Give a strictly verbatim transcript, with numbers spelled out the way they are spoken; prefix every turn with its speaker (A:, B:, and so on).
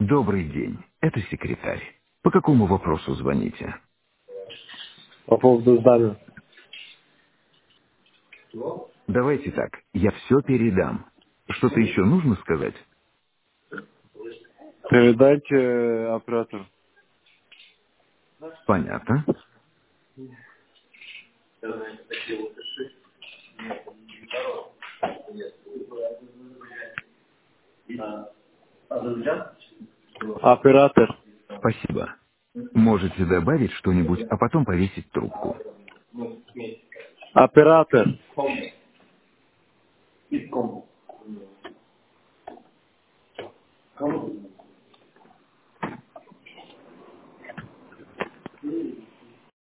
A: Добрый день, это секретарь. По какому вопросу звоните?
B: По поводу здания.
A: Давайте так, я все передам. Что-то еще нужно сказать?
B: Передайте э, оператору.
A: Понятно.
B: Оператор.
A: Спасибо. Можете добавить что-нибудь, а потом повесить трубку.
B: Оператор.